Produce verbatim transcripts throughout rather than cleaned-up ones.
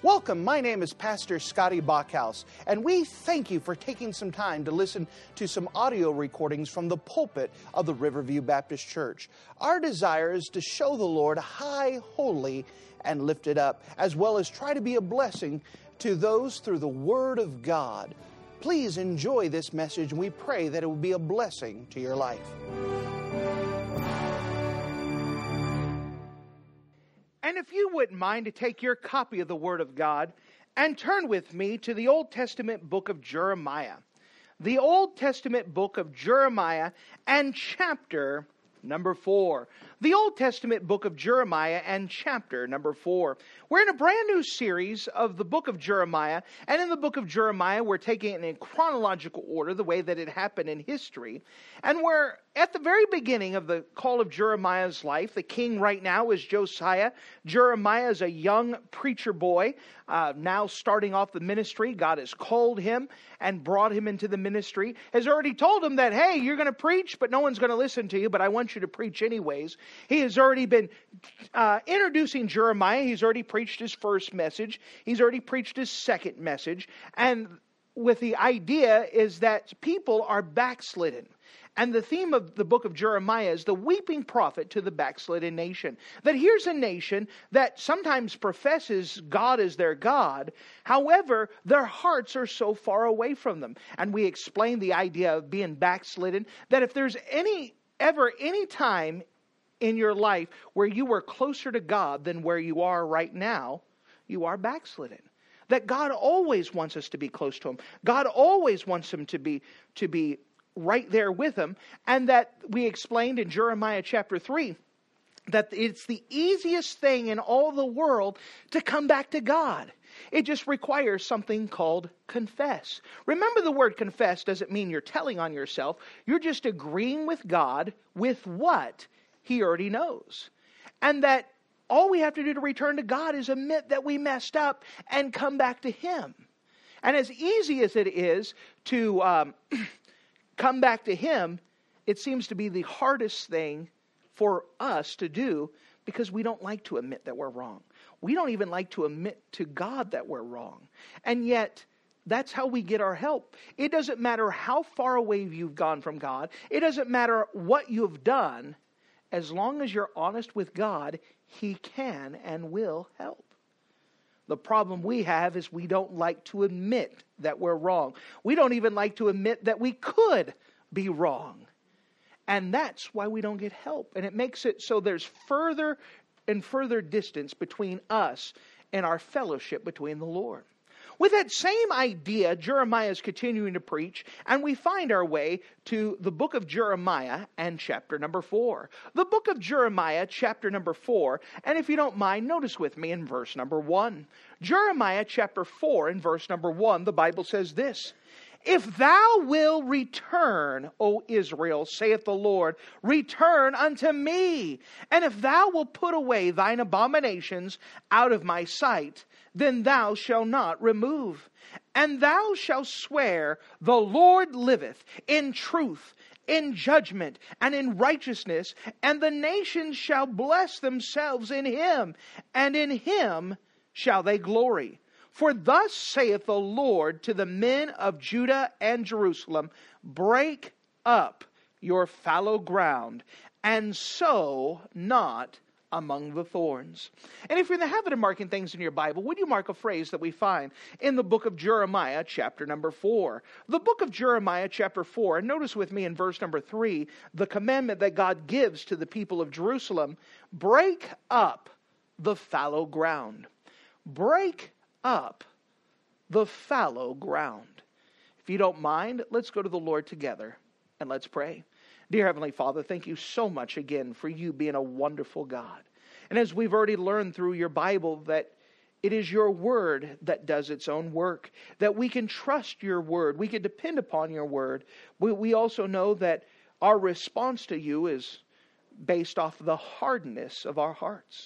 Welcome, my name is Pastor Scotty Bachhaus, and we thank you for taking some time to listen to some audio recordings from the pulpit of the Riverview Baptist Church. Our desire is to show the Lord high, holy, and lifted up, as well as try to be a blessing to those through the Word of God. Please enjoy this message, and we pray that it will be a blessing to your life. And if you wouldn't mind to take your copy of the Word of God and turn with me to the Old Testament book of Jeremiah. The Old Testament book of Jeremiah and chapter number four. The Old Testament book of Jeremiah and chapter number four. We're in a brand new series of the book of Jeremiah. And in the book of Jeremiah, we're taking it in chronological order, the way that it happened in history. And we're at the very beginning of the call of Jeremiah's life. The king right now is Josiah. Jeremiah is a young preacher boy, uh, now starting off the ministry. God has called him and brought him into the ministry. Has already told him that, hey, you're going to preach, but no one's going to listen to you, but I want you to preach anyways. He has already been uh, introducing Jeremiah. He's already preached his first message. He's already preached his second message. And with the idea is that people are backslidden. And the theme of the book of Jeremiah is the weeping prophet to the backslidden nation. That here's a nation that sometimes professes God as their God. However, their hearts are so far away from them. And we explain the idea of being backslidden. That if there's any ever any time in your life where you were closer to God than where you are right now, you are backslidden. That God always wants us to be close to Him. God always wants Him to be to be right there with Him. And that we explained in Jeremiah chapter three that it's the easiest thing in all the world to come back to God. It just requires something called confess. Remember, the word confess doesn't mean you're telling on yourself. You're just agreeing with God with what He already knows. And that all we have to do to return to God is admit that we messed up and come back to Him. And as easy as it is to um, come back to Him, it seems to be the hardest thing for us to do because we don't like to admit that we're wrong. We don't even like to admit to God that we're wrong. And yet, that's how we get our help. It doesn't matter how far away you've gone from God. It doesn't matter what you've done. As long as you're honest with God, He can and will help. The problem we have is we don't like to admit that we're wrong. We don't even like to admit that we could be wrong. And that's why we don't get help. And it makes it so there's further and further distance between us and our fellowship between the Lord. With that same idea, Jeremiah is continuing to preach, and we find our way to the book of Jeremiah and chapter number four. The book of Jeremiah, chapter number four, and if you don't mind, notice with me in verse number one. Jeremiah chapter four and verse number one, the Bible says this: If thou will return, O Israel, saith the Lord, return unto me. And if thou wilt put away thine abominations out of my sight, then thou shalt not remove. And thou shalt swear, the Lord liveth, in truth, in judgment, and in righteousness, and the nations shall bless themselves in Him, and in Him shall they glory. For thus saith the Lord to the men of Judah and Jerusalem, break up your fallow ground, and sow not among the thorns. And if you're in the habit of marking things in your Bible, would you mark a phrase that we find in the book of Jeremiah, chapter number four? The book of Jeremiah, chapter four, and notice with me in verse number three, the commandment that God gives to the people of Jerusalem: break up the fallow ground. Break up the fallow ground. If you don't mind, let's go to the Lord together and let's pray. Dear Heavenly Father, thank you so much again for you being a wonderful God. And as we've already learned through your Bible, that it is your word that does its own work, that we can trust your word, we can depend upon your word. We, we also know that our response to you is based off the hardness of our hearts.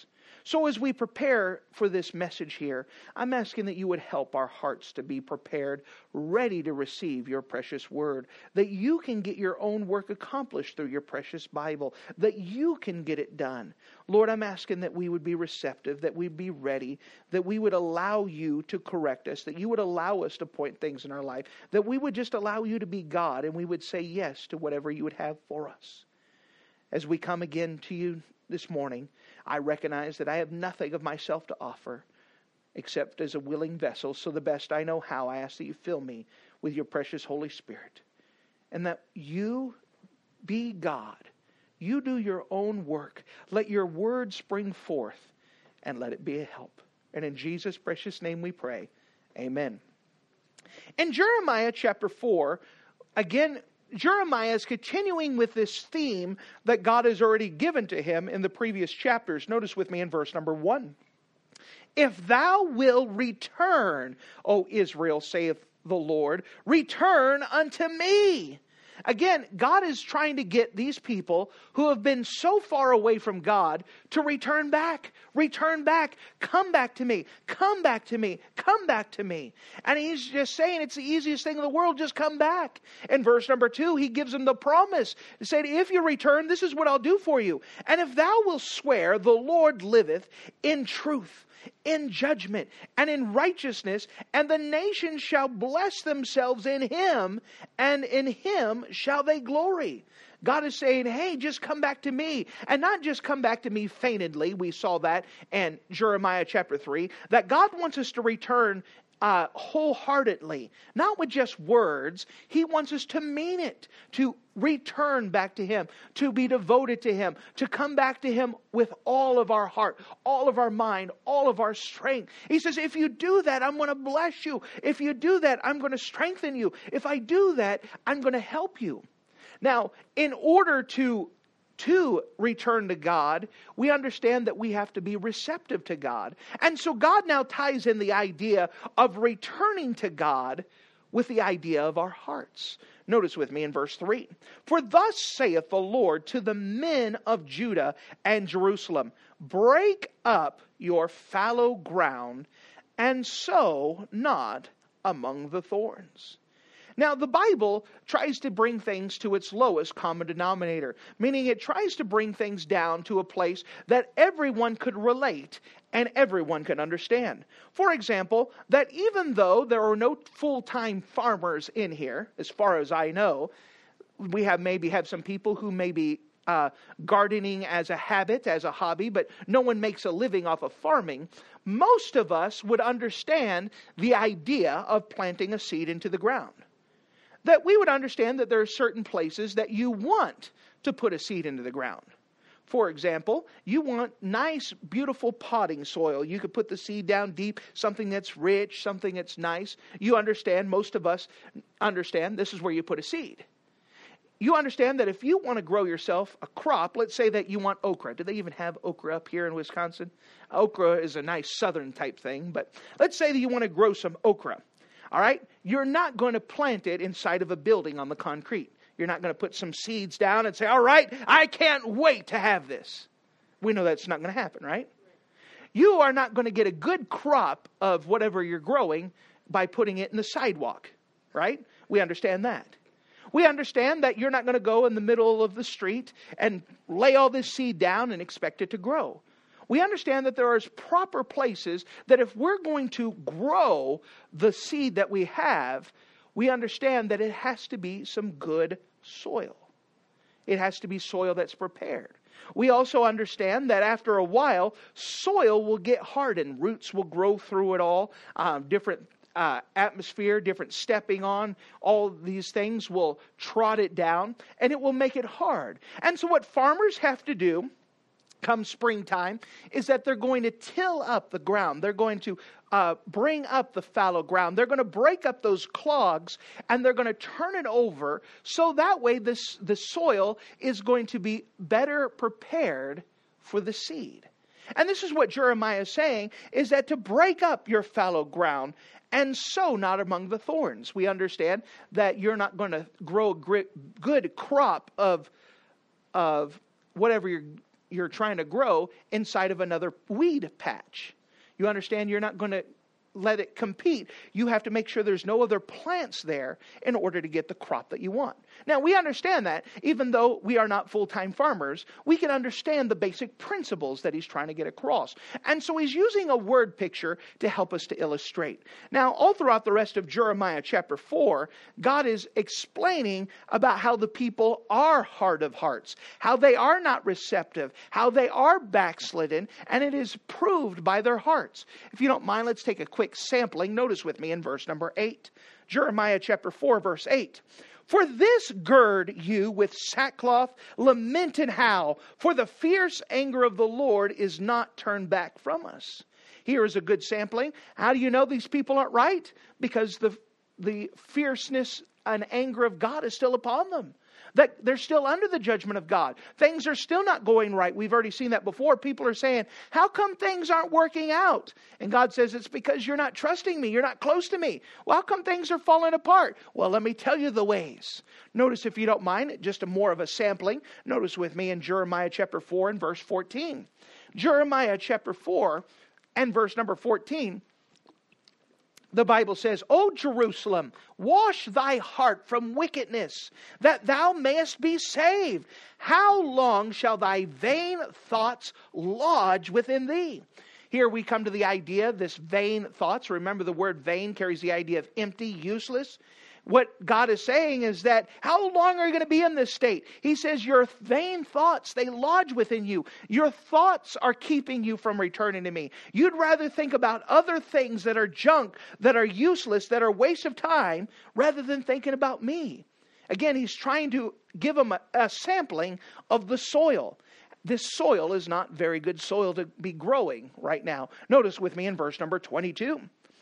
So as we prepare for this message here, I'm asking that you would help our hearts to be prepared, ready to receive your precious word, that you can get your own work accomplished through your precious Bible, that you can get it done. Lord, I'm asking that we would be receptive, that we'd be ready, that we would allow you to correct us, that you would allow us to point things in our life, that we would just allow you to be God, and we would say yes to whatever you would have for us. As we come again to you this morning, I recognize that I have nothing of myself to offer except as a willing vessel. So the best I know how, I ask that you fill me with your precious Holy Spirit. And that you be God. You do your own work. Let your word spring forth and let it be a help. And in Jesus' precious name we pray. Amen. In Jeremiah chapter four, again, Jeremiah is continuing with this theme that God has already given to him in the previous chapters. Notice with me in verse number one. If thou wilt return, O Israel, saith the Lord, return unto me. Again, God is trying to get these people who have been so far away from God to return back. Return back. Come back to me. Come back to me. Come back to me. And he's just saying it's the easiest thing in the world. Just come back. In verse number two, he gives them the promise. He said, if you return, this is what I'll do for you. And if thou wilt swear, the Lord liveth in truth, in judgment, and in righteousness, and the nations shall bless themselves in him, and in him shall they glory. God is saying, hey, just come back to me. And not just come back to me feignedly. We saw that in Jeremiah chapter three. That God wants us to return uh, wholeheartedly. Not with just words. He wants us to mean it. To return back to him. To be devoted to him. To come back to him with all of our heart. All of our mind. All of our strength. He says, if you do that, I'm going to bless you. If you do that, I'm going to strengthen you. If I do that, I'm going to help you. Now, in order to, to return to God, we understand that we have to be receptive to God. And so God now ties in the idea of returning to God with the idea of our hearts. Notice with me in verse three. For thus saith the Lord to the men of Judah and Jerusalem, break up your fallow ground and sow not among the thorns. Now, the Bible tries to bring things to its lowest common denominator, meaning it tries to bring things down to a place that everyone could relate and everyone can understand. For example, that even though there are no full-time farmers in here, as far as I know, we have maybe have some people who may be uh, gardening as a habit, as a hobby, but no one makes a living off of farming. Most of us would understand the idea of planting a seed into the ground. That we would understand that there are certain places that you want to put a seed into the ground. For example, you want nice, beautiful potting soil. You could put the seed down deep, something that's rich, something that's nice. You understand, most of us understand, this is where you put a seed. You understand that if you want to grow yourself a crop, let's say that you want okra. Do they even have okra up here in Wisconsin? Okra is a nice southern type thing, but let's say that you want to grow some okra. All right? You're not going to plant it inside of a building on the concrete. You're not going to put some seeds down and say, all right, I can't wait to have this. We know that's not going to happen, right? You are not going to get a good crop of whatever you're growing by putting it in the sidewalk, right? We understand that. We understand that you're not going to go in the middle of the street and lay all this seed down and expect it to grow. We understand that there are proper places that if we're going to grow the seed that we have, we understand that it has to be some good soil. It has to be soil that's prepared. We also understand that after a while, soil will get hardened. Roots will grow through it all. Um, different uh, atmosphere, different stepping on, all these things will trot it down, and it will make it hard. And so what farmers have to do come springtime is that they're going to till up the ground. They're going to uh, bring up the fallow ground. They're going to break up those clogs and they're going to turn it over so that way this the soil is going to be better prepared for the seed. And this is what Jeremiah is saying, is that to break up your fallow ground and sow not among the thorns. We understand that you're not going to grow a good crop of, of whatever you're you're trying to grow inside of another weed patch. You understand? You're not going to let it compete. You have to make sure there's no other plants there in order to get the crop that you want. Now, we understand that. Even though we are not full-time farmers, we can understand the basic principles that he's trying to get across. And so he's using a word picture to help us to illustrate. Now, all throughout the rest of Jeremiah chapter four, God is explaining about how the people are hard of hearts, how they are not receptive, how they are backslidden, and it is proved by their hearts. If you don't mind, let's take a quick sampling. Notice with me in verse number eight. Jeremiah chapter four, verse eight. For this gird you with sackcloth, lament and howl, for the fierce anger of the Lord is not turned back from us. Here is a good sampling. How do you know these people aren't right? Because the, the fierceness and anger of God is still upon them. That they're still under the judgment of God. Things are still not going right. We've already seen that before. People are saying, how come things aren't working out? And God says, it's because you're not trusting me. You're not close to me. Well, how come things are falling apart? Well, let me tell you the ways. Notice, if you don't mind, just a more of a sampling. Notice with me in Jeremiah chapter four and verse fourteen. Jeremiah chapter four and verse number fourteen. The Bible says, O Jerusalem, wash thy heart from wickedness, that thou mayest be saved. How long shall thy vain thoughts lodge within thee? Here we come to the idea, this vain thoughts. Remember, the word vain carries the idea of empty, useless. What God is saying is that, how long are you going to be in this state? He says, your vain thoughts, they lodge within you. Your thoughts are keeping you from returning to me. You'd rather think about other things that are junk, that are useless, that are waste of time, rather than thinking about me. Again, he's trying to give them a, a sampling of the soil. This soil is not very good soil to be growing right now. Notice with me in verse number twenty-two.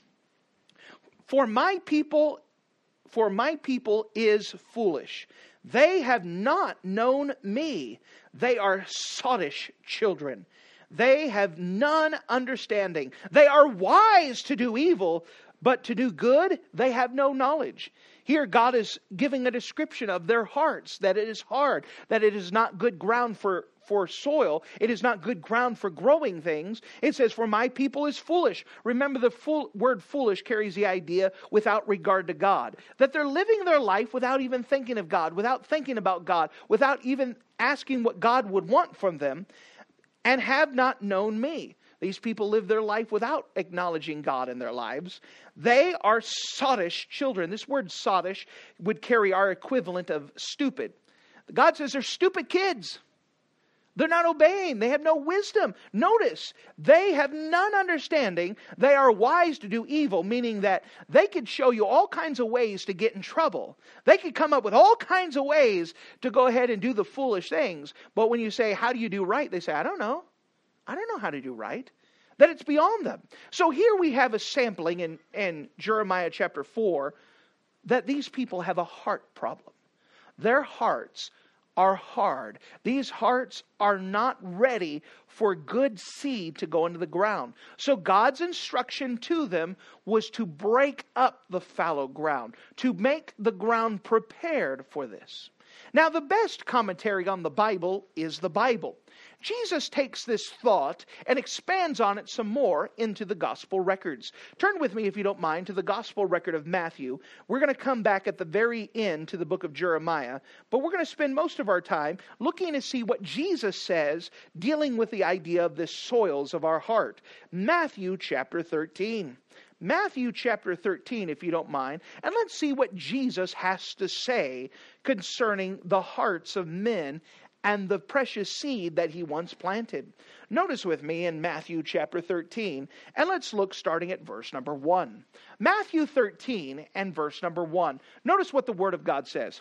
For my people For my people is foolish. They have not known me. They are sottish children. They have none understanding. They are wise to do evil, but to do good, they have no knowledge. Here God is giving a description of their hearts, that it is hard, that it is not good ground for for soil. It is not good ground for growing things. It says, for my people is foolish. Remember, the full word foolish carries the idea without regard to God. That they're living their life without even thinking of God, without thinking about God, without even asking what God would want from them, and have not known me. These people live their life without acknowledging God in their lives. They are sottish children. This word sottish would carry our equivalent of stupid. God says they're stupid kids. They're not obeying. They have no wisdom. Notice, they have none understanding. They are wise to do evil, meaning that they could show you all kinds of ways to get in trouble. They could come up with all kinds of ways to go ahead and do the foolish things. But when you say, how do you do right? They say, I don't know. I don't know how to do right. That it's beyond them. So here we have a sampling in, in Jeremiah chapter four that these people have a heart problem. Their hearts are hard. These hearts are not ready for good seed to go into the ground. So God's instruction to them was to break up the fallow ground, to make the ground prepared for this. Now, the best commentary on the Bible is the Bible. Jesus takes this thought and expands on it some more into the gospel records. Turn with me, if you don't mind, to the gospel record of Matthew. We're going to come back at the very end to the book of Jeremiah, but we're going to spend most of our time looking to see what Jesus says, dealing with the idea of the soils of our heart. Matthew chapter thirteen. Matthew chapter thirteen, if you don't mind, and let's see what Jesus has to say concerning the hearts of men and the precious seed that he once planted. Notice with me in Matthew chapter thirteen, and let's look starting at verse number one. Matthew thirteen and verse number one. Notice what the Word of God says.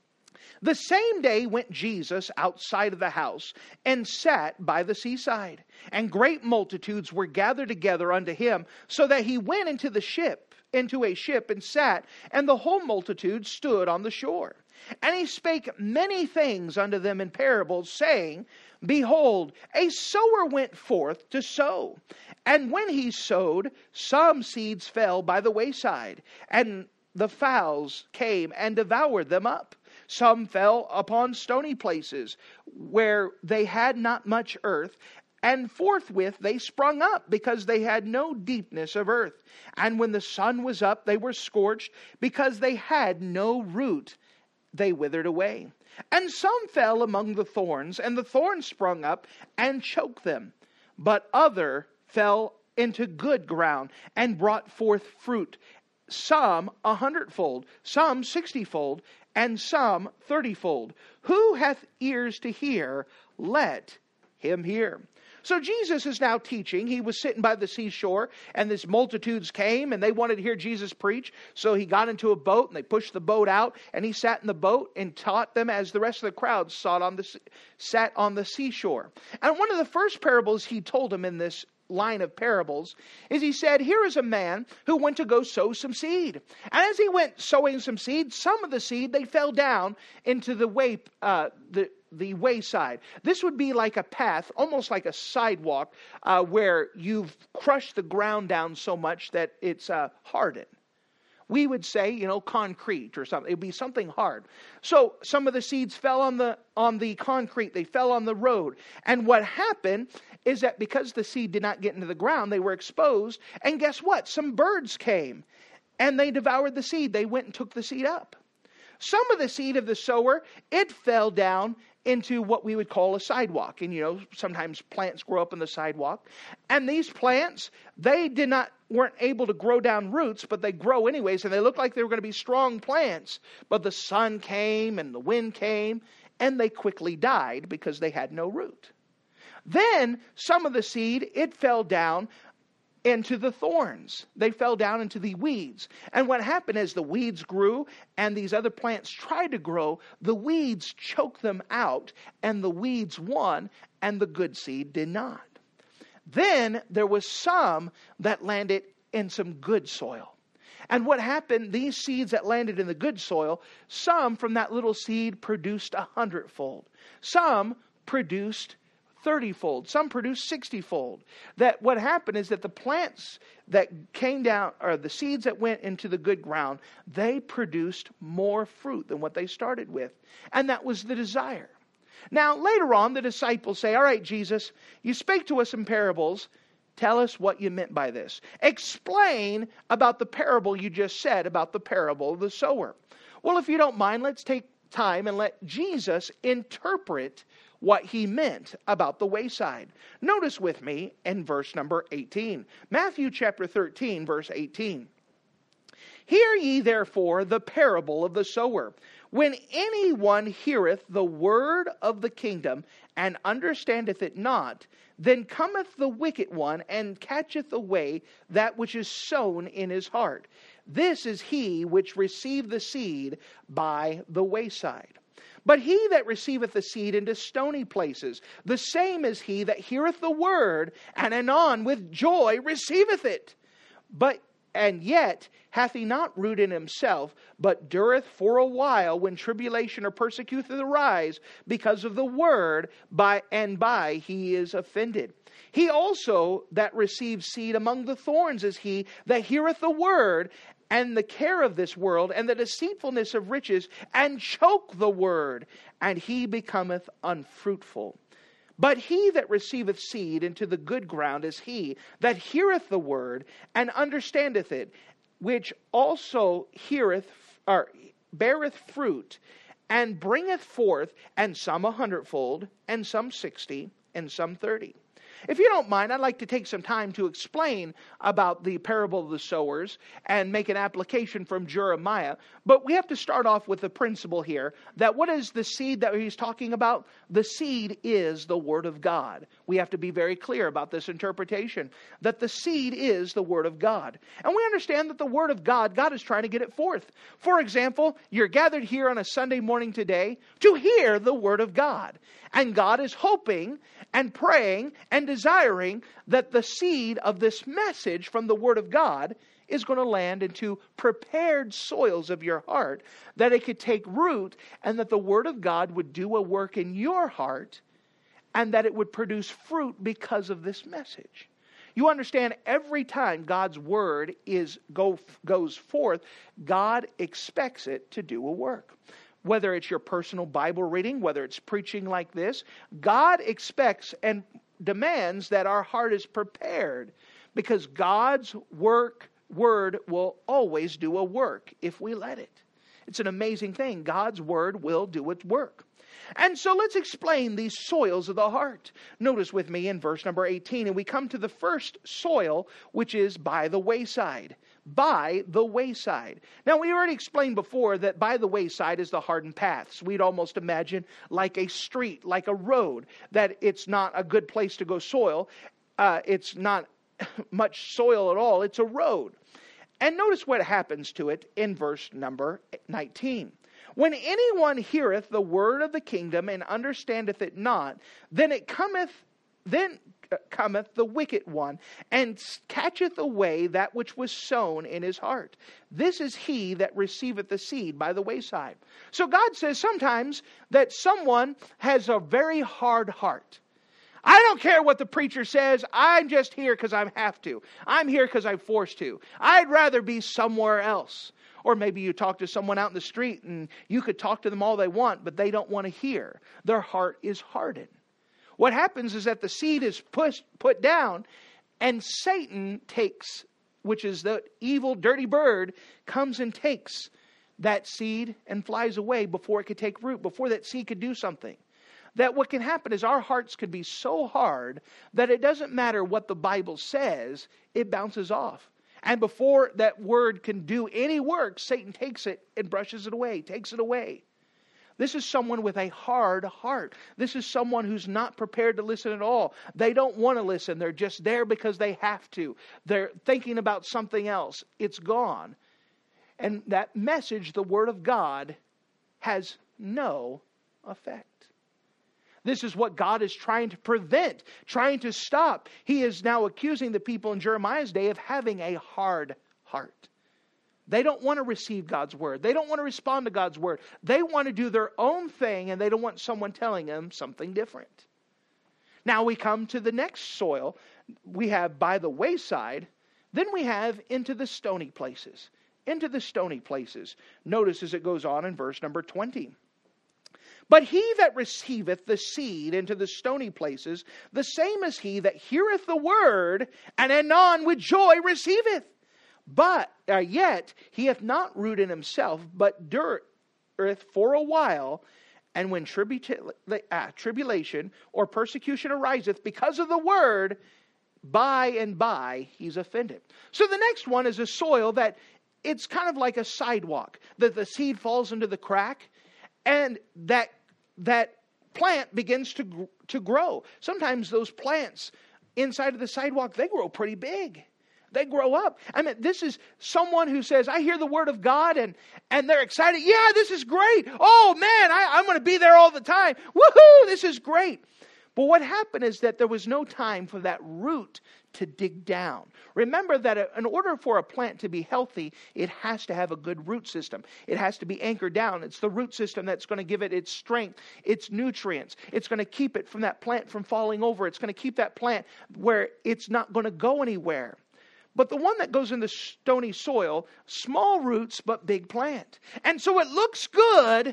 The same day went Jesus outside of the house and sat by the seaside. And great multitudes were gathered together unto him, so that he went into the ship, into a ship and sat, and the whole multitude stood on the shore. And he spake many things unto them in parables, saying, Behold, a sower went forth to sow. And when he sowed, some seeds fell by the wayside, and the fowls came and devoured them up. Some fell upon stony places where they had not much earth, and forthwith they sprung up, because they had no deepness of earth. And when the sun was up, they were scorched, because they had no root. They withered away. And some fell among the thorns, and the thorns sprung up and choked them. But other fell into good ground and brought forth fruit, some a hundredfold, some sixtyfold, and some thirtyfold. Who hath ears to hear, let him hear. So Jesus is now teaching. He was sitting by the seashore, and this multitudes came, and they wanted to hear Jesus preach. So he got into a boat, and they pushed the boat out, and he sat in the boat and taught them as the rest of the crowd sat on the, sat on the seashore. And one of the first parables he told them in this line of parables is he said, here is a man who went to go sow some seed. And as he went sowing some seed, some of the seed, they fell down into the way, uh, the the wayside. This would be like a path, almost like a sidewalk, uh, where you've crushed the ground down so much that it's uh, hardened. We would say, you know, concrete or something. It would be something hard. So some of the seeds fell on the on the concrete. They fell on the road. And what happened is that because the seed did not get into the ground, they were exposed. And guess what? Some birds came and they devoured the seed. They went and took the seed up. Some of the seed of the sower, it fell down into what we would call a sidewalk. And, you know, sometimes plants grow up in the sidewalk. And these plants, they did not, weren't able to grow down roots, but they grow anyways. And they looked like they were going to be strong plants. But the sun came and the wind came, and they quickly died because they had no root. Then some of the seed, it fell down into the thorns. They fell down into the weeds. And what happened is the weeds grew and these other plants tried to grow. The weeds choked them out and the weeds won and the good seed did not. Then there was some that landed in some good soil. And what happened, these seeds that landed in the good soil, some from that little seed produced a hundredfold. Some produced thirty-fold. Some produced sixty-fold. That what happened is that the plants that came down, or the seeds that went into the good ground, they produced more fruit than what they started with. And that was the desire. Now, later on, the disciples say, all right, Jesus, you spake to us in parables. Tell us what you meant by this. Explain about the parable you just said about the parable of the sower. Well, if you don't mind, let's take time and let Jesus interpret what he meant about the wayside. Notice with me in verse number eighteen. Matthew chapter thirteen, verse eighteen. Hear ye therefore the parable of the sower. When anyone heareth the word of the kingdom, and understandeth it not, then cometh the wicked one, and catcheth away that which is sown in his heart. This is he which received the seed by the wayside. But he that receiveth the seed into stony places, the same is he that heareth the word, and anon with joy receiveth it. But and yet hath he not root in himself, but dureth for a while, when tribulation or persecution arise because of the word, by and by he is offended. He also that receives seed among the thorns is he that heareth the word, and the care of this world, and the deceitfulness of riches, and choke the word, and he becometh unfruitful. But he that receiveth seed into the good ground is he that heareth the word, and understandeth it, which also heareth, or beareth fruit, and bringeth forth, and some a hundredfold, and some sixty, and some thirty. If you don't mind, I'd like to take some time to explain about the parable of the sowers and make an application from Jeremiah. But we have to start off with the principle here that what is the seed that he's talking about? The seed is the Word of God. We have to be very clear about this interpretation, that the seed is the Word of God. And we understand that the Word of God, God is trying to get it forth. For example, you're gathered here on a Sunday morning today to hear the Word of God. And God is hoping and praying and desiring that the seed of this message from the Word of God is going to land into prepared soils of your heart, that it could take root, and that the Word of God would do a work in your heart, and that it would produce fruit because of this message. You understand, every time God's Word is go, goes forth, God expects it to do a work. whether it's your personal Bible reading, whether it's preaching like this, God expects and demands that our heart is prepared, because God's work, word will always do a work if we let it. It's an amazing thing. God's word will do its work. And so let's explain these soils of the heart. Notice with me in verse number eighteen, and we come to the first soil, which is by the wayside. By the wayside. Now, we already explained before that by the wayside is the hardened paths. We'd almost imagine like a street, like a road, that it's not a good place to go soil. Uh, it's not much soil at all. It's a road. And notice what happens to it in verse number nineteen. When anyone heareth the word of the kingdom and understandeth it not, then it cometh, then cometh the wicked one, and catcheth away that which was sown in his heart. This is he that receiveth the seed by the wayside. So God says sometimes that someone has a very hard heart. I don't care what the preacher says. I'm just here because I have to. I'm here because I'm forced to. I'd rather be somewhere else. Or maybe you talk to someone out in the street and you could talk to them all they want, but they don't want to hear. Their heart is hardened. What happens is that the seed is pushed, put down, and Satan takes, which is the evil, dirty bird, comes and takes that seed and flies away before it could take root, before that seed could do something. That what can happen is our hearts could be so hard that it doesn't matter what the Bible says, it bounces off. And before that word can do any work, Satan takes it and brushes it away, takes it away. This is someone with a hard heart. This is someone who's not prepared to listen at all. They don't want to listen. They're just there because they have to. They're thinking about something else. It's gone. And that message, the Word of God, has no effect. This is what God is trying to prevent, trying to stop. He is now accusing the people in Jeremiah's day of having a hard heart. They don't want to receive God's word. They don't want to respond to God's word. They want to do their own thing, and they don't want someone telling them something different. Now we come to the next soil. We have by the wayside. Then we have into the stony places. Into the stony places. Notice as it goes on in verse number twenty. But he that receiveth the seed into the stony places, the same is he that heareth the word, and anon with joy receiveth. But uh, yet he hath not root in himself, but dureth for a while. And when tribu- uh, tribulation or persecution ariseth because of the word, by and by he's offended. So the next one is a soil that it's kind of like a sidewalk, that the seed falls into the crack, and that that plant begins to gr- to grow. Sometimes those plants inside of the sidewalk, they grow pretty big. They grow up. I mean, this is someone who says, I hear the word of God, and, and they're excited. Yeah, this is great. Oh, man, I, I'm going to be there all the time. Woohoo, this is great. But what happened is that there was no time for that root to dig down. Remember that in order for a plant to be healthy, it has to have a good root system. It has to be anchored down. It's the root system that's going to give it its strength, its nutrients. It's going to keep it from that plant from falling over. It's going to keep that plant where it's not going to go anywhere. But the one that goes in the stony soil, small roots but big plant. And so it looks good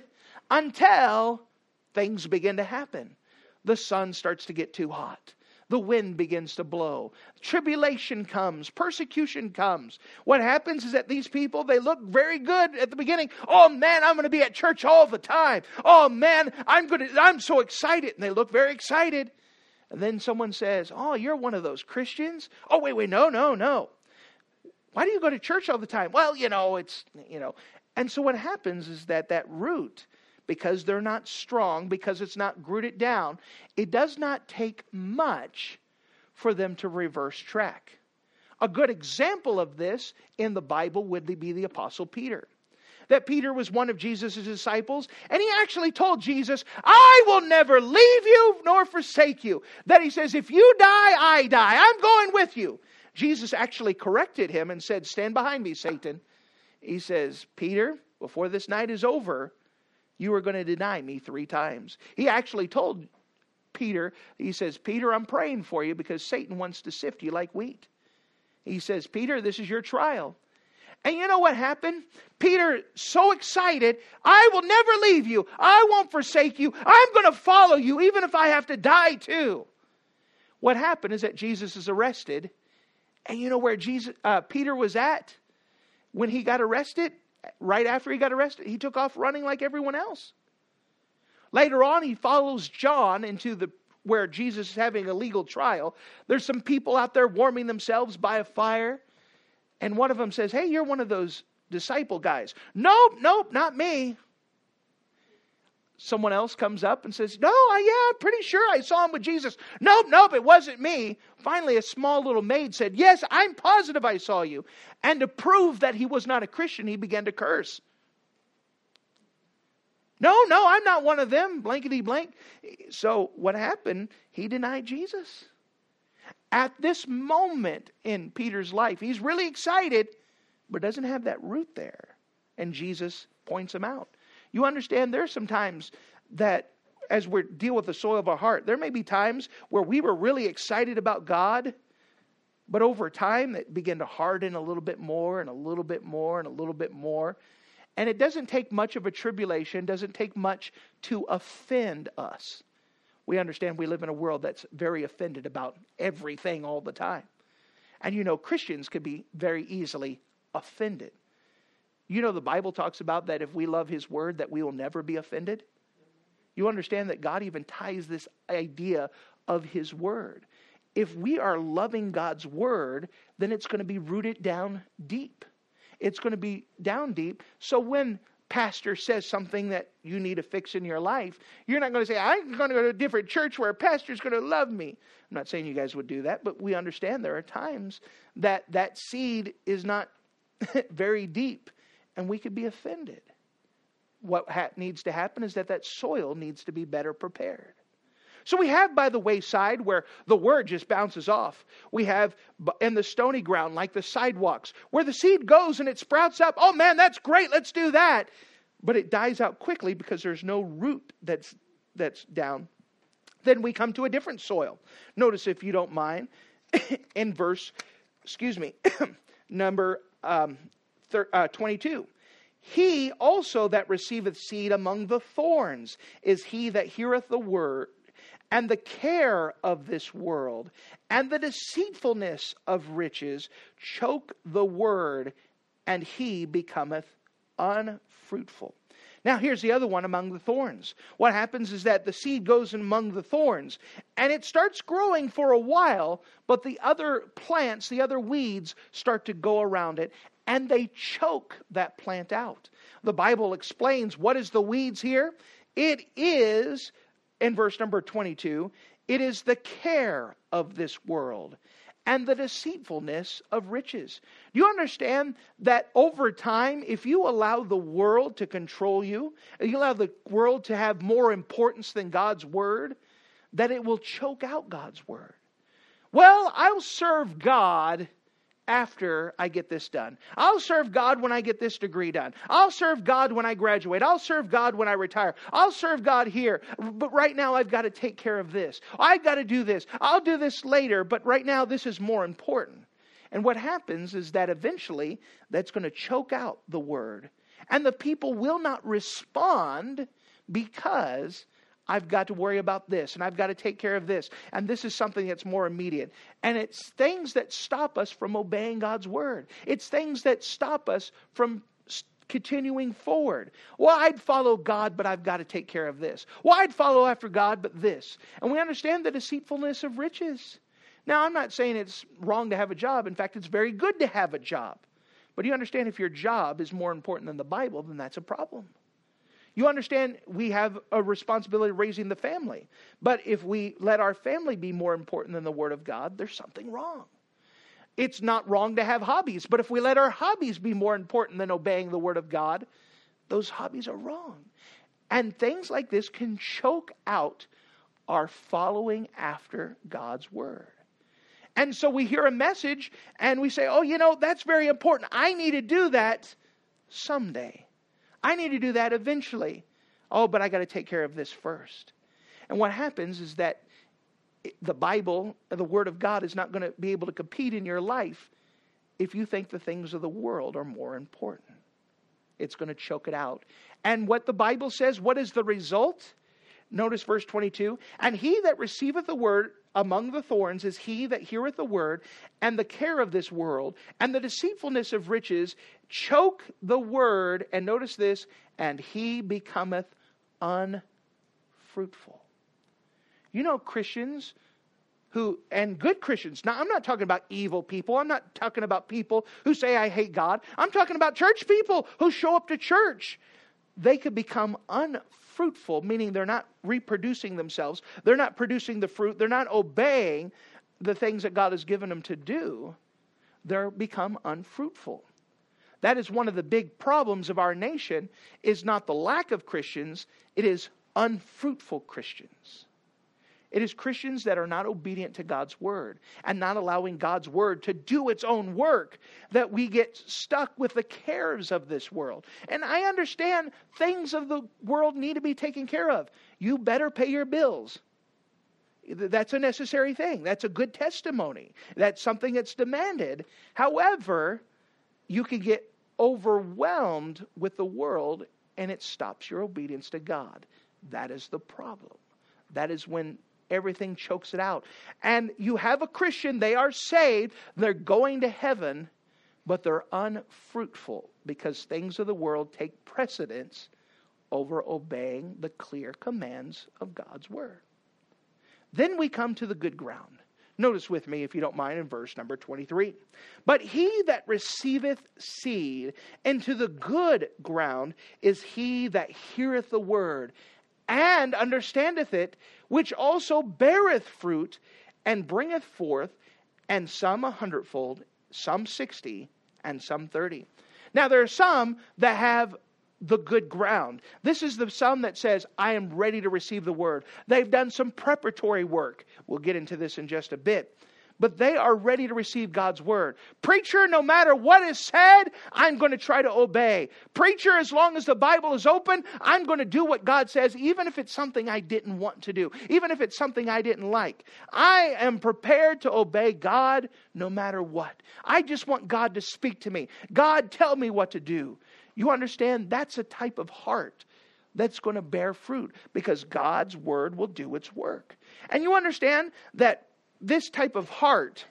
until things begin to happen. The sun starts to get too hot. The wind begins to blow. Tribulation comes. Persecution comes. What happens is that these people, they look very good at the beginning. Oh man, I'm going to be at church all the time. Oh man, I'm going to, I'm so excited. And they look very excited. And then someone says, oh, you're one of those Christians? Oh, wait, wait, no, no, no. Why do you go to church all the time? Well, you know, it's, you know. And so what happens is that that root, because they're not strong, because it's not rooted down, it does not take much for them to reverse track. A good example of this in the Bible would be the Apostle Peter. That Peter was one of Jesus' disciples, and he actually told Jesus, I will never leave you nor forsake you. That he says, if you die, I die. I'm going with you. Jesus actually corrected him and said, stand behind me, Satan. He says, Peter, before this night is over, you are going to deny me three times. He actually told Peter, he says, Peter, I'm praying for you because Satan wants to sift you like wheat. He says, Peter, this is your trial. And you know what happened? Peter, so excited, I will never leave you. I won't forsake you. I'm going to follow you, even if I have to die too. What happened is that Jesus is arrested. And you know where Jesus, uh, Peter was at when he got arrested? Right after he got arrested, he took off running like everyone else. Later on, he follows John into the where Jesus is having a legal trial. There's some people out there warming themselves by a fire. And one of them says, hey, you're one of those disciple guys. Nope, nope, not me. Someone else comes up and says, no, I, yeah, I'm pretty sure I saw him with Jesus. Nope, nope, it wasn't me. Finally, a small little maid said, yes, I'm positive I saw you. And to prove that he was not a Christian, he began to curse. No, no, I'm not one of them, blankety blank. So what happened? He denied Jesus. At this moment in Peter's life, he's really excited, but doesn't have that root there. And Jesus points him out. You understand, there's some times that as we deal with the soil of our heart, there may be times where we were really excited about God, but over time it began to harden a little bit more and a little bit more and a little bit more. And it doesn't take much of a tribulation, doesn't take much to offend us. We understand we live in a world that's very offended about everything all the time. And you know, Christians can be very easily offended. You know, the Bible talks about that if we love His Word, that we will never be offended. You understand that God even ties this idea of His Word. If we are loving God's Word, then it's going to be rooted down deep. It's going to be down deep. So when pastor says something that you need to fix in your life, you're not going to say, I'm going to go to a different church where a pastor's going to love me. I'm not saying you guys would do that, but we understand there are times that that seed is not very deep and we could be offended. What ha- needs to happen is that that soil needs to be better prepared. So we have by the wayside where the word just bounces off. We have in the stony ground, like the sidewalks, where the seed goes and it sprouts up. Oh man, that's great. Let's do that. But it dies out quickly because there's no root that's that's down. Then we come to a different soil. Notice, if you don't mind, in verse, excuse me, number um, thir- uh, twenty-two. He also that receiveth seed among the thorns is he that heareth the word, and the care of this world, and the deceitfulness of riches choke the word, and he becometh unfruitful. Now here's the other one among the thorns. What happens is that the seed goes among the thorns, and it starts growing for a while, but the other plants, the other weeds, start to go around it, and they choke that plant out. The Bible explains what is the weeds here. It is, in verse number twenty-two, it is the care of this world and the deceitfulness of riches. Do you understand that over time, if you allow the world to control you, you allow the world to have more importance than God's word, that it will choke out God's word? Well, I'll serve God after I get this done. I'll serve God when I get this degree done. I'll serve God when I graduate. I'll serve God when I retire. I'll serve God here. But right now I've got to take care of this. I've got to do this. I'll do this later, but right now this is more important. And what happens is that eventually that's going to choke out the word. And the people will not respond because I've got to worry about this, and I've got to take care of this, and this is something that's more immediate. And it's things that stop us from obeying God's word. It's things that stop us from continuing forward. Well, I'd follow God, but I've got to take care of this. Well, I'd follow after God, but this. And we understand the deceitfulness of riches. Now, I'm not saying it's wrong to have a job. In fact, it's very good to have a job. But you understand, if your job is more important than the Bible, then that's a problem. You understand we have a responsibility raising the family. But if we let our family be more important than the Word of God, there's something wrong. It's not wrong to have hobbies. But if we let our hobbies be more important than obeying the Word of God, those hobbies are wrong. And things like this can choke out our following after God's Word. And so we hear a message and we say, oh, you know, that's very important. I need to do that someday. I need to do that eventually. Oh, but I got to take care of this first. And what happens is that the Bible, the Word of God, is not going to be able to compete in your life if you think the things of the world are more important. It's going to choke it out. And what the Bible says, what is the result? Notice verse twenty-two. And he that receiveth the word among the thorns is he that heareth the word, and the care of this world, and the deceitfulness of riches choke the word. And notice this, and he becometh unfruitful. You know, Christians who, and good Christians, now I'm not talking about evil people. I'm not talking about people who say, I hate God. I'm talking about church people who show up to church. They could become unfruitful, meaning they're not reproducing themselves. They're not producing the fruit. They're not obeying the things that God has given them to do. They're become unfruitful. That is one of the big problems of our nation, is not the lack of Christians. It is unfruitful Christians. It is Christians that are not obedient to God's word and not allowing God's word to do its own work, that we get stuck with the cares of this world. And I understand things of the world need to be taken care of. You better pay your bills. That's a necessary thing. That's a good testimony. That's something that's demanded. However, you can get overwhelmed with the world and it stops your obedience to God. That is the problem. That is when everything chokes it out. And you have a Christian, they are saved, they're going to heaven, but they're unfruitful because things of the world take precedence over obeying the clear commands of God's word. Then we come to the good ground. Notice with me, if you don't mind, in verse number twenty-three. But he that receiveth seed into the good ground is he that heareth the word, and understandeth it, which also beareth fruit, and bringeth forth, and some a hundredfold, some sixty, and some thirty. Now there are some that have the good ground. This is the some that says, I am ready to receive the word. They've done some preparatory work. We'll get into this in just a bit. But they are ready to receive God's word. Preacher, no matter what is said, I'm going to try to obey. Preacher, as long as the Bible is open, I'm going to do what God says, even if it's something I didn't want to do, even if it's something I didn't like. I am prepared to obey God no matter what. I just want God to speak to me. God, tell me what to do. You understand? That's a type of heart that's going to bear fruit because God's word will do its work. And you understand that this type of heart,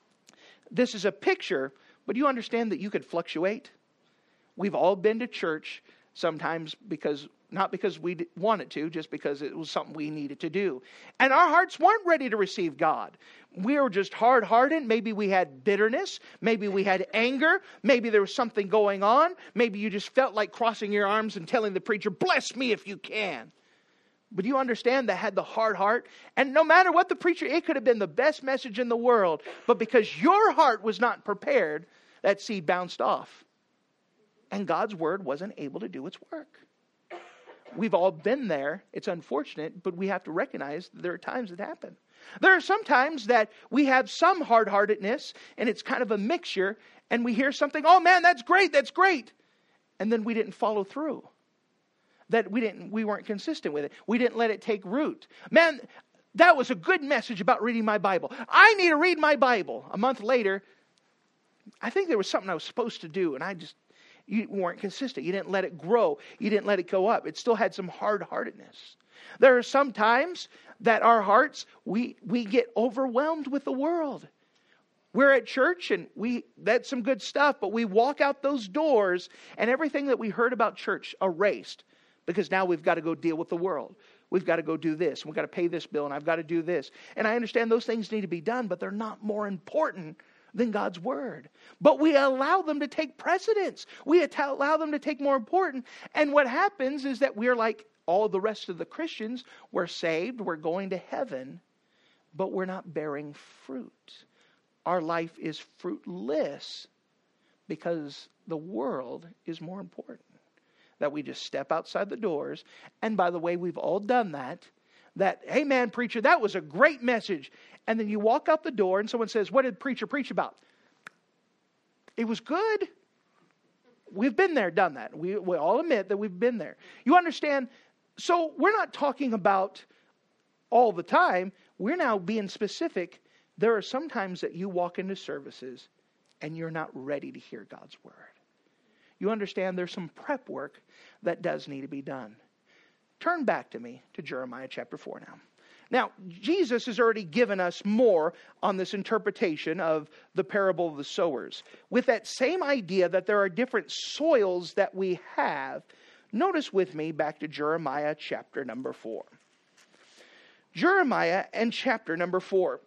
this is a picture, but you understand that you could fluctuate. We've all been to church sometimes because, not because we wanted to, just because it was something we needed to do. And our hearts weren't ready to receive God. We were just hard-hearted. Maybe we had bitterness. Maybe we had anger. Maybe there was something going on. Maybe you just felt like crossing your arms and telling the preacher, bless me if you can. But you understand, that had the hard heart. And no matter what the preacher, it could have been the best message in the world. But because your heart was not prepared, that seed bounced off. And God's word wasn't able to do its work. We've all been there. It's unfortunate, but we have to recognize that there are times that happen. There are some times that we have some hard-heartedness, and it's kind of a mixture, and we hear something, oh man, that's great, that's great. And then we didn't follow through. That we didn't, we weren't consistent with it. We didn't let it take root. Man, that was a good message about reading my Bible. I need to read my Bible. A month later, I think there was something I was supposed to do, and I just, you weren't consistent. You didn't let it grow. You didn't let it go up. It still had some hard-heartedness. There are some times that our hearts, we, we get overwhelmed with the world. We're at church and we that's some good stuff, but we walk out those doors and everything that we heard about church erased. Because now we've got to go deal with the world. We've got to go do this. We've got to pay this bill and I've got to do this. And I understand those things need to be done, but they're not more important than God's word. But we allow them to take precedence. We allow them to take more important. And what happens is that we're like all the rest of the Christians. We're saved. We're going to heaven. But we're not bearing fruit. Our life is fruitless because the world is more important. That we just step outside the doors. And by the way, we've all done that. That, hey man, preacher, that was a great message. And then you walk out the door and someone says, what did preacher preach about? It was good. We've been there, done that. We, we all admit that we've been there. You understand? So we're not talking about all the time. We're now being specific. There are some times that you walk into services and you're not ready to hear God's word. You understand there's some prep work that does need to be done. Turn back to me to Jeremiah chapter four now. Now, Jesus has already given us more on this interpretation of the parable of the sowers. With that same idea that there are different soils that we have, notice with me back to Jeremiah chapter number four. Jeremiah and chapter number four.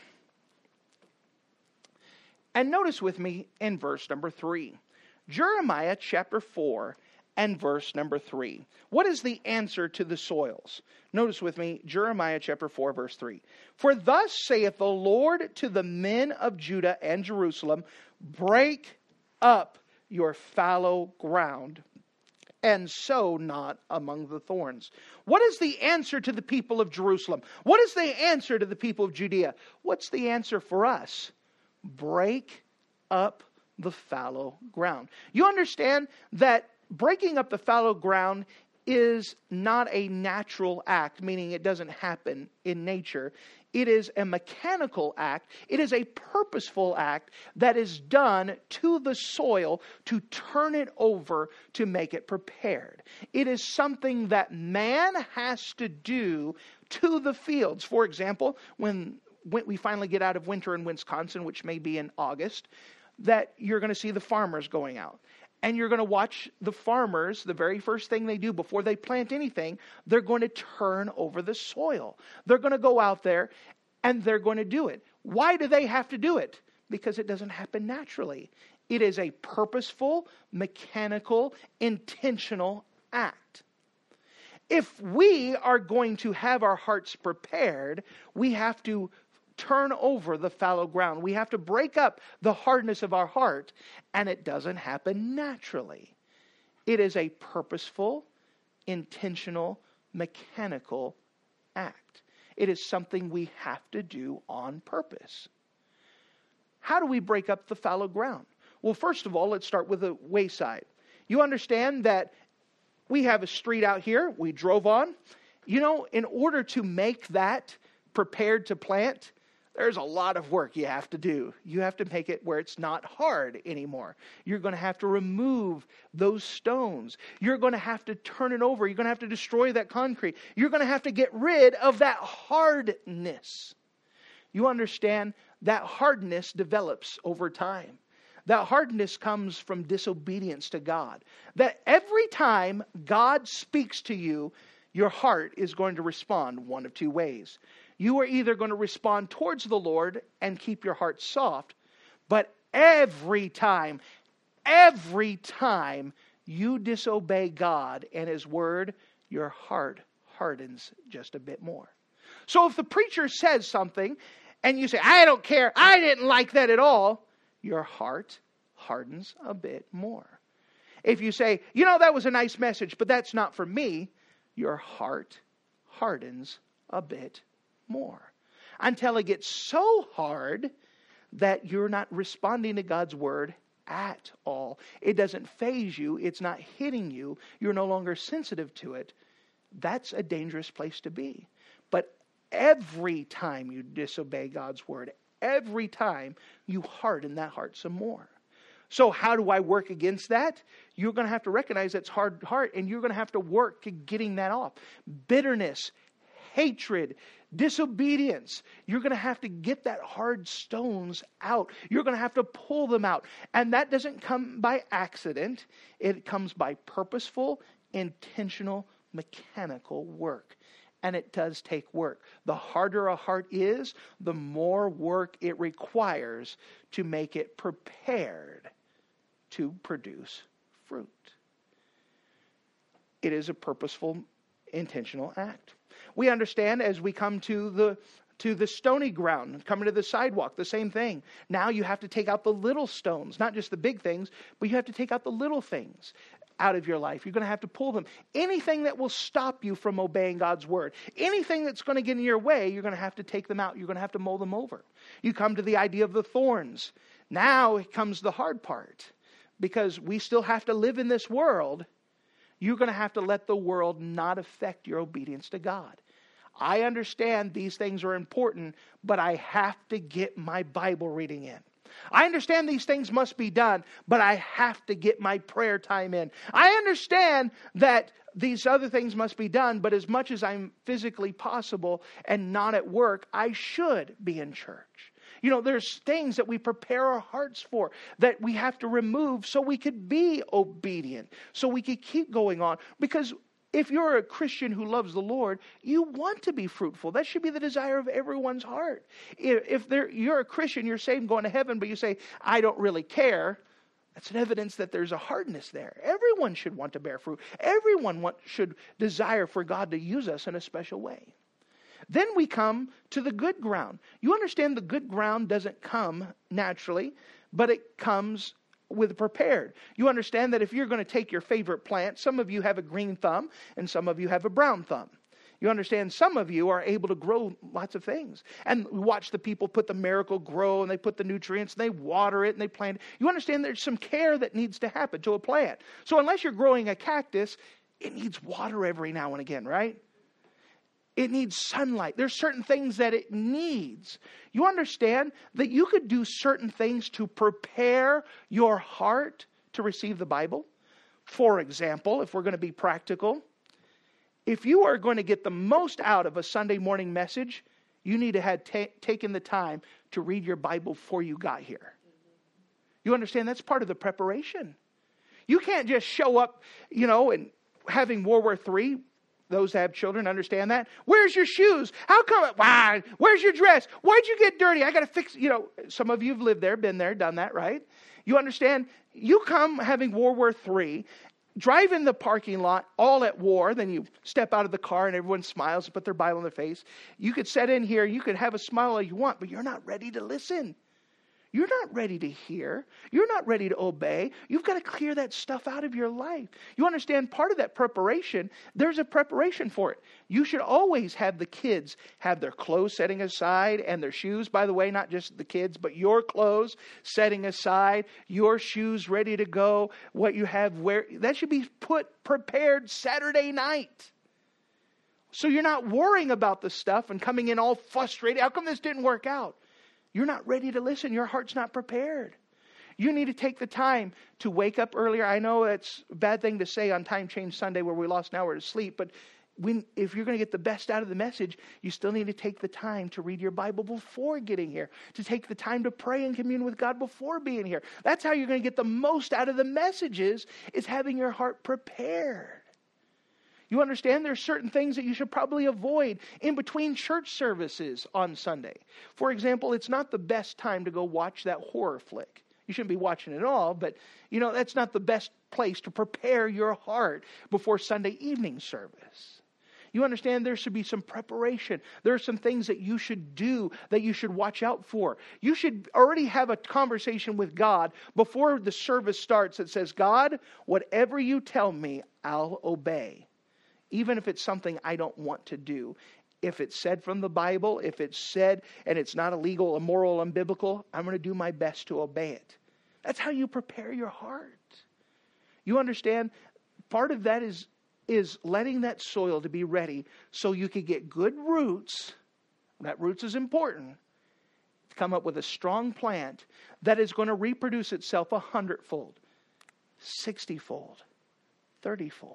And notice with me in verse number three. Jeremiah chapter four and verse number three. What is the answer to the soils? Notice with me, Jeremiah chapter four, verse three. For thus saith the Lord to the men of Judah and Jerusalem, break up your fallow ground, and sow not among the thorns. What is the answer to the people of Jerusalem? What is the answer to the people of Judea? What's the answer for us? Break up the fallow ground. You understand that breaking up the fallow ground is not a natural act, meaning it doesn't happen in nature. It is a mechanical act. It is a purposeful act that is done to the soil to turn it over to make it prepared. It is something that man has to do to the fields. For example, when, when we finally get out of winter in Wisconsin, which may be in August, that you're going to see the farmers going out. And you're going to watch the farmers, the very first thing they do before they plant anything, they're going to turn over the soil. They're going to go out there and they're going to do it. Why do they have to do it? Because it doesn't happen naturally. It is a purposeful, mechanical, intentional act. If we are going to have our hearts prepared, we have to turn over the fallow ground. We have to break up the hardness of our heart, and it doesn't happen naturally. It is a purposeful, intentional, mechanical act. It is something we have to do on purpose. How do we break up the fallow ground? Well, first of all, let's start with the wayside. You understand that we have a street out here we drove on. You know, in order to make that prepared to plant, there's a lot of work you have to do. You have to make it where it's not hard anymore. You're going to have to remove those stones. You're going to have to turn it over. You're going to have to destroy that concrete. You're going to have to get rid of that hardness. You understand that hardness develops over time. That hardness comes from disobedience to God. That every time God speaks to you, your heart is going to respond one of two ways. You are either going to respond towards the Lord and keep your heart soft, but every time, every time you disobey God and His Word, your heart hardens just a bit more. So if the preacher says something and you say, I don't care, I didn't like that at all, your heart hardens a bit more. If you say, you know, that was a nice message, but that's not for me, your heart hardens a bit more. Until it gets so hard that you're not responding to God's word at all. It doesn't faze you. It's not hitting you. You're no longer sensitive to it. That's a dangerous place to be. But every time you disobey God's word, every time you harden that heart some more. So how do I work against that? You're going to have to recognize that's hard heart, and you're going to have to work to getting that off. Bitterness, hatred, disobedience. You're going to have to get that hard stones out. You're going to have to pull them out. And that doesn't come by accident. It comes by purposeful, intentional, mechanical work. And it does take work. The harder a heart is, the more work it requires to make it prepared to produce fruit. It is a purposeful, intentional act. We understand as we come to the to the stony ground, coming to the sidewalk, the same thing. Now you have to take out the little stones, not just the big things, but you have to take out the little things out of your life. You're going to have to pull them. Anything that will stop you from obeying God's word, anything that's going to get in your way, you're going to have to take them out. You're going to have to mow them over. You come to the idea of the thorns. Now comes the hard part, because we still have to live in this world. You're going to have to let the world not affect your obedience to God. I understand these things are important, but I have to get my Bible reading in. I understand these things must be done, but I have to get my prayer time in. I understand that these other things must be done, but as much as I'm physically possible and not at work, I should be in church. You know, there's things that we prepare our hearts for that we have to remove so we could be obedient, so we could keep going on. Because if you're a Christian who loves the Lord, you want to be fruitful. That should be the desire of everyone's heart. If if you're a Christian, you're saved and going to heaven, but you say, I don't really care, that's an evidence that there's a hardness there. Everyone should want to bear fruit. Everyone want, should desire for God to use us in a special way. Then we come to the good ground. You understand the good ground doesn't come naturally, but it comes with prepared. You understand that if you're going to take your favorite plant, some of you have a green thumb and some of you have a brown thumb. You understand some of you are able to grow lots of things. And watch the people put the Miracle Grow and they put the nutrients and they water it and they plant it. You understand there's some care that needs to happen to a plant. So unless you're growing a cactus, it needs water every now and again, right? It needs sunlight. There's certain things that it needs. You understand that you could do certain things to prepare your heart to receive the Bible? For example, if we're going to be practical, if you are going to get the most out of a Sunday morning message, you need to have ta- taken the time to read your Bible before you got here. You understand that's part of the preparation. You can't just show up, you know, and having World War Three. Those that have children understand that. Where's your shoes? How come? Why? Where's your dress? Why'd you get dirty? I got to fix, you know, some of you have lived there, been there, done that, right? You understand? You come having World War Three, drive in the parking lot, all at war, then you step out of the car and everyone smiles and put their Bible in their face. You could sit in here, you could have a smile all you want, but you're not ready to listen. You're not ready to hear. You're not ready to obey. You've got to clear that stuff out of your life. You understand part of that preparation, there's a preparation for it. You should always have the kids have their clothes setting aside and their shoes, by the way, not just the kids, but your clothes setting aside, your shoes ready to go, what you have where that should be put prepared Saturday night. So you're not worrying about the stuff and coming in all frustrated. How come this didn't work out? You're not ready to listen. Your heart's not prepared. You need to take the time to wake up earlier. I know it's a bad thing to say on Time Change Sunday where we lost an hour to sleep, but when, if you're going to get the best out of the message, you still need to take the time to read your Bible before getting here, to take the time to pray and commune with God before being here. That's how you're going to get the most out of the messages, is having your heart prepared. You understand there's certain things that you should probably avoid in between church services on Sunday. For example, it's not the best time to go watch that horror flick. You shouldn't be watching it at all, but you know, that's not the best place to prepare your heart before Sunday evening service. You understand there should be some preparation. There are some things that you should do that you should watch out for. You should already have a conversation with God before the service starts that says, God, whatever you tell me, I'll obey. Even if it's something I don't want to do. If it's said from the Bible, if it's said and it's not illegal, immoral, unbiblical, I'm going to do my best to obey it. That's how you prepare your heart. You understand? Part of that is, is letting that soil to be ready so you can get good roots. That roots is important. Come up with a strong plant that is going to reproduce itself a hundredfold, sixtyfold, thirtyfold.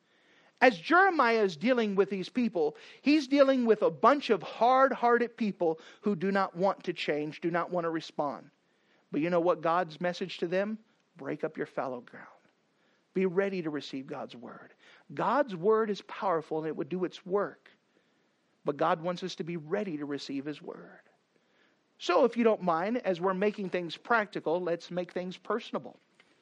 As Jeremiah is dealing with these people, he's dealing with a bunch of hard-hearted people who do not want to change, do not want to respond. But you know what God's message to them? Break up your fallow ground. Be ready to receive God's word. God's word is powerful and it would do its work. But God wants us to be ready to receive his word. So if you don't mind, as we're making things practical, let's make things personable.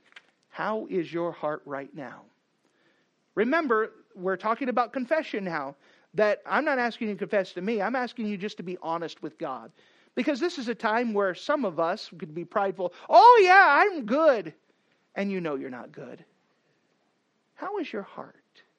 How is your heart right now? Remember, we're talking about confession now. That I'm not asking you to confess to me. I'm asking you just to be honest with God. Because this is a time where some of us could be prideful. Oh yeah, I'm good. And you know you're not good. How is your heart?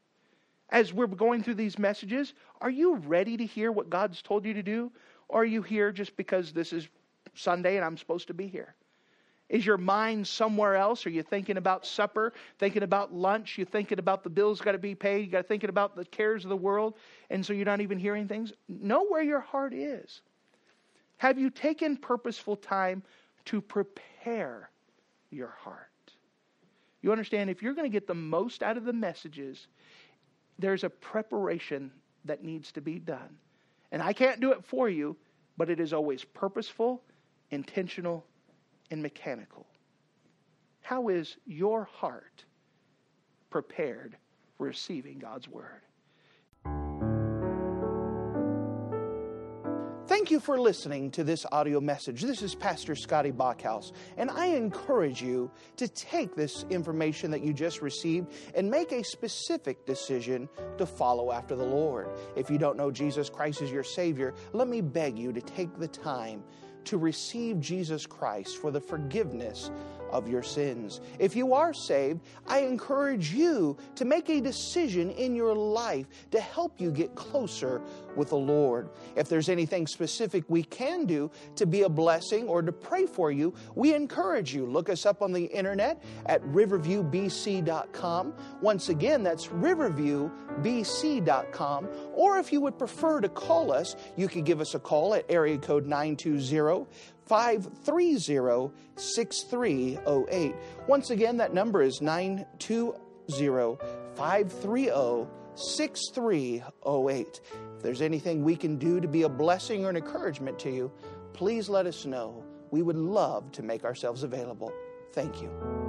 As we're going through these messages, are you ready to hear what God's told you to do? Or are you here just because this is Sunday and I'm supposed to be here? Is your mind somewhere else? Are you thinking about supper, thinking about lunch? You thinking about the bills got to be paid? You got to thinking about the cares of the world, and so you're not even hearing things? Know where your heart is. Have you taken purposeful time to prepare your heart. You understand, if you're going to get the most out of the messages, there's a preparation that needs to be done. And I can't do it for you, but it is always purposeful, intentional, and mechanical. How is your heart prepared for receiving God's Word? Thank you for listening to this audio message. This is Pastor Scotty Bachhaus, and I encourage you to take this information that you just received and make a specific decision to follow after the Lord. If you don't know Jesus Christ as your Savior, let me beg you to take the time to receive Jesus Christ for the forgiveness of your sins. If you are saved, I encourage you to make a decision in your life to help you get closer with the Lord. If there's anything specific we can do to be a blessing or to pray for you, we encourage you. Look us up on the internet at riverview b c dot com. Once again, that's riverview b c dot com. Or if you would prefer to call us, you can give us a call at area code nine two zero, five three zero, six three zero eight. Once again, that number is nine two zero, five three zero, six three zero eight. If there's anything we can do to be a blessing or an encouragement to you, please let us know. We would love to make ourselves available. Thank you.